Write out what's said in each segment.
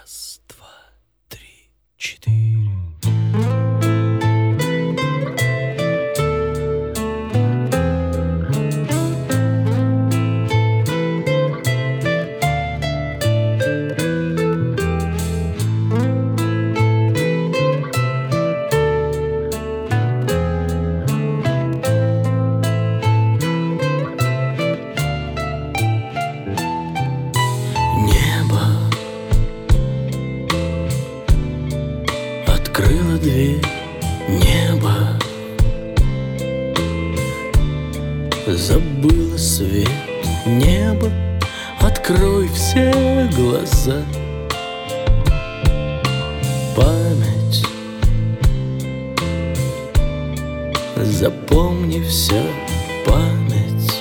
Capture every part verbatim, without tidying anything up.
Раз, два, три, четыре. Открыла дверь, небо забыла свет. Небо, открой все глаза. Память, запомни все. Память,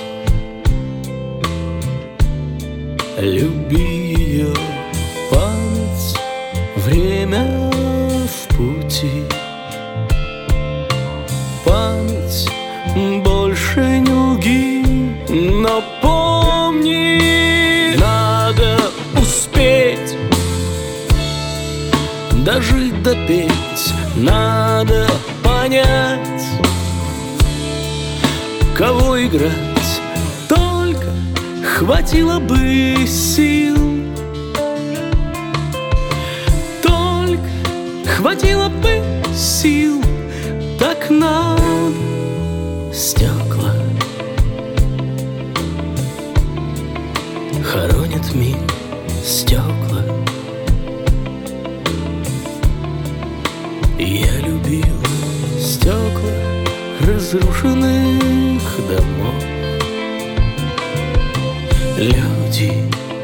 люби ее. Память, время в пути. Память, больше не лги, но помни, надо успеть дожить, допеть. Надо понять, кого играть. Только хватило бы сил. Хватило бы сил, так надо. Стекла хоронят мир, стекла. Я любил стекла разрушенных домов. Люди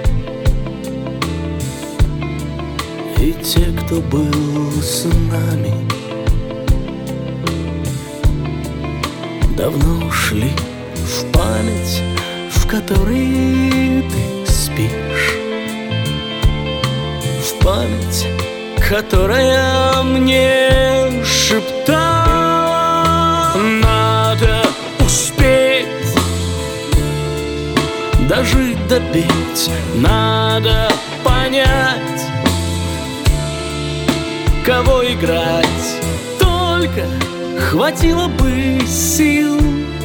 и те, кто был с нами, давно ушли в память, в которой ты спишь. В память, которая мне шептала: надо успеть дожить, допеть. Надо понять, кого играть. Только хватило бы сил.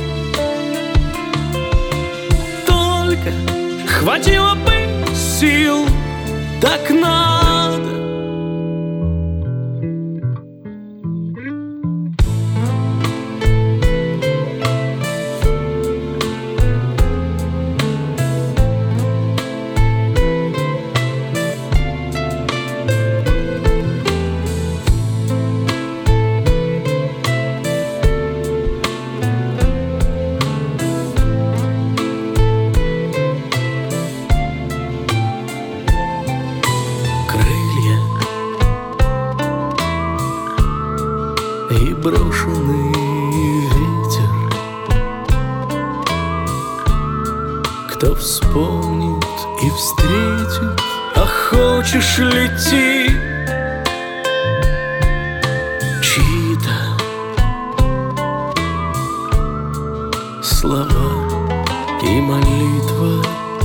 Только хватило бы сил, так надо. И брошенный ветер, кто вспомнит и встретит. А хочешь лети, чьи-то слова и молитва,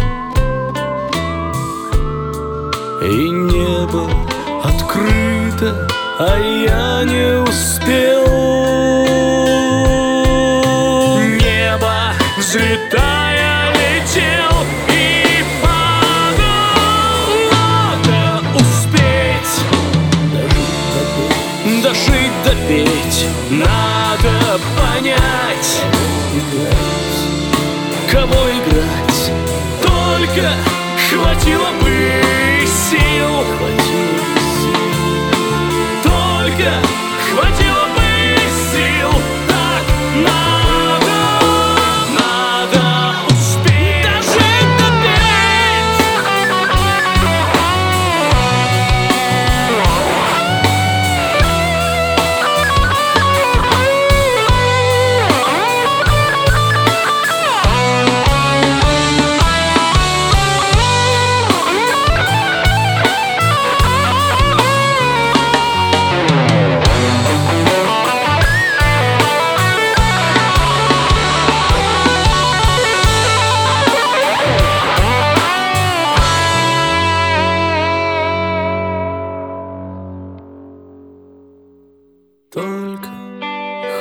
и небо открыто, а я не успел. Небо, взлетая, летел и падал. Надо успеть дожить, допеть. Надо понять, кого играть. Только хватило бы сил. Хватило бы сил, так надо. Надо успеть дожить, допеть.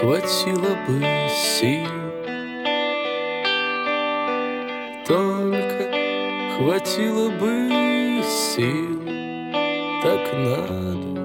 хватило бы сил, только хватило бы сил, так надо.